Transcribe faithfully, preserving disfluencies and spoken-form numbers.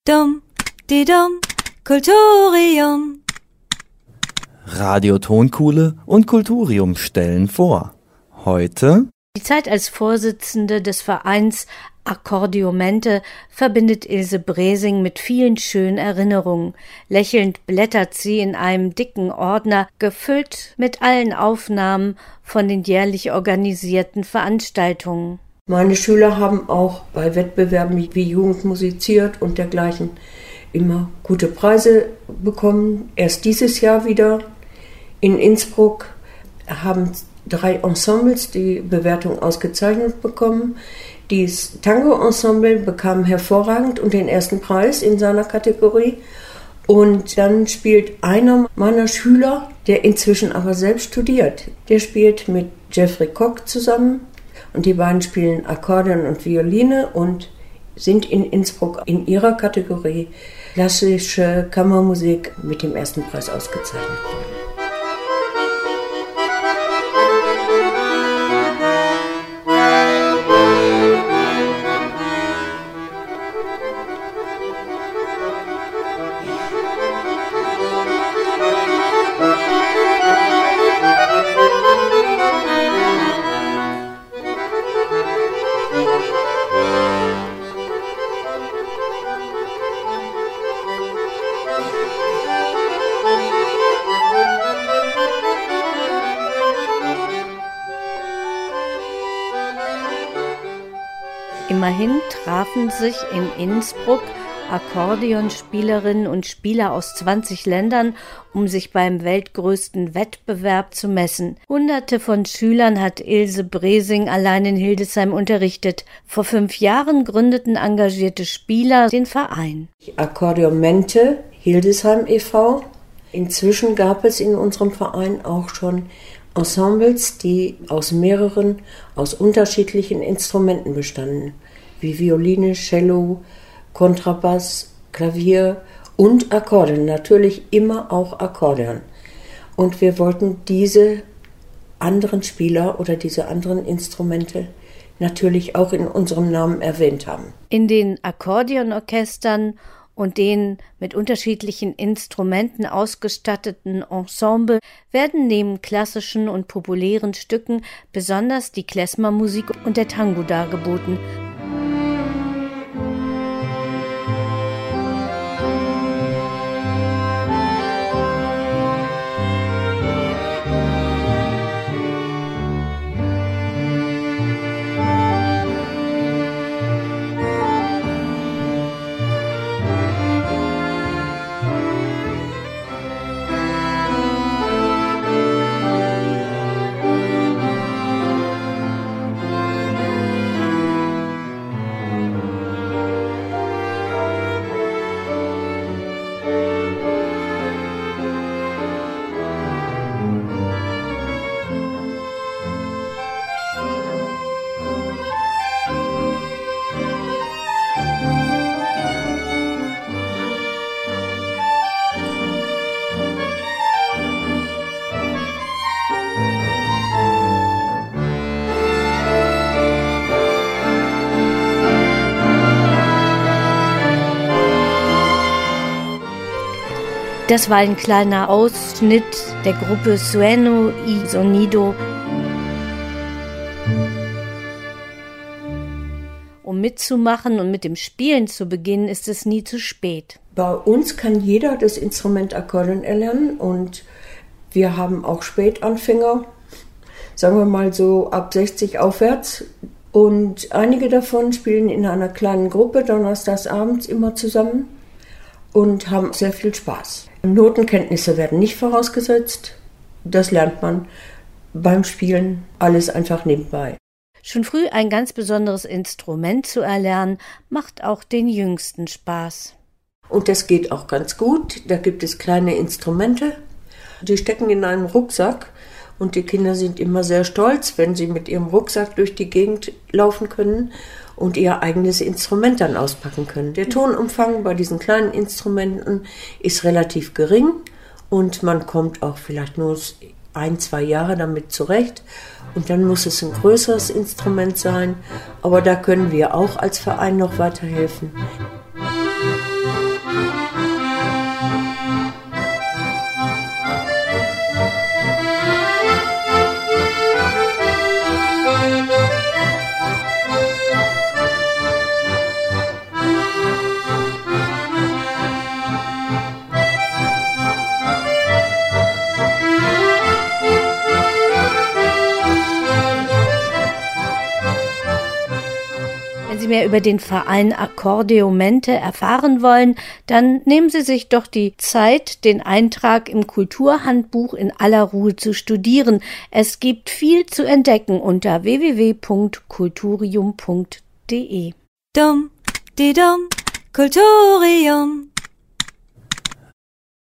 Dum, di dum, Kulturium. Radio Tonkuhle und Kulturium stellen vor. Heute Die Zeit als Vorsitzende des Vereins Akkordiomente verbindet Ilse Bresing mit vielen schönen Erinnerungen. Lächelnd blättert sie in einem dicken Ordner, gefüllt mit allen Aufnahmen von den jährlich organisierten Veranstaltungen. Meine Schüler haben auch bei Wettbewerben wie Jugend musiziert und dergleichen immer gute Preise bekommen. Erst dieses Jahr wieder in Innsbruck haben drei Ensembles die Bewertung ausgezeichnet bekommen. Das Tango-Ensemble bekam hervorragend und den ersten Preis in seiner Kategorie. Und dann spielt einer meiner Schüler, der inzwischen aber selbst studiert, der spielt mit Jeffrey Koch zusammen. Und die beiden spielen Akkordeon und Violine und sind in Innsbruck in ihrer Kategorie klassische Kammermusik mit dem ersten Preis ausgezeichnet worden. Immerhin trafen sich in Innsbruck Akkordeonspielerinnen und Spieler aus zwanzig Ländern, um sich beim weltgrößten Wettbewerb zu messen. Hunderte von Schülern hat Ilse Bresing allein in Hildesheim unterrichtet. Vor fünf Jahren gründeten engagierte Spieler den Verein. Akkordiomente Hildesheim e V Inzwischen gab es in unserem Verein auch schon Ensembles, die aus mehreren, aus unterschiedlichen Instrumenten bestanden, wie Violine, Cello, Kontrabass, Klavier und Akkordeon, natürlich immer auch Akkordeon. Und wir wollten diese anderen Spieler oder diese anderen Instrumente natürlich auch in unserem Namen erwähnt haben. In den Akkordeonorchestern und den mit unterschiedlichen Instrumenten ausgestatteten Ensemble werden neben klassischen und populären Stücken besonders die Klezmermusik und der Tango dargeboten. Das war ein kleiner Ausschnitt der Gruppe Sueno y Sonido. Um mitzumachen und mit dem Spielen zu beginnen, ist es nie zu spät. Bei uns kann jeder das Instrument Akkordeon erlernen und wir haben auch Spätanfänger, sagen wir mal so ab sechzig aufwärts. Und einige davon spielen in einer kleinen Gruppe donnerstags abends immer zusammen und haben sehr viel Spaß. Notenkenntnisse werden nicht vorausgesetzt, das lernt man beim Spielen, alles einfach nebenbei. Schon früh ein ganz besonderes Instrument zu erlernen, macht auch den Jüngsten Spaß. Und das geht auch ganz gut, da gibt es kleine Instrumente, die stecken in einem Rucksack und die Kinder sind immer sehr stolz, wenn sie mit ihrem Rucksack durch die Gegend laufen können und ihr eigenes Instrument dann auspacken können. Der Tonumfang bei diesen kleinen Instrumenten ist relativ gering und man kommt auch vielleicht nur ein, zwei Jahre damit zurecht und dann muss es ein größeres Instrument sein, aber da können wir auch als Verein noch weiterhelfen. Sie mehr über den Verein Accordeomente erfahren wollen, dann nehmen Sie sich doch die Zeit, den Eintrag im Kulturhandbuch in aller Ruhe zu studieren. Es gibt viel zu entdecken unter w w w punkt kulturium punkt de. Dum, di dum, Kulturium.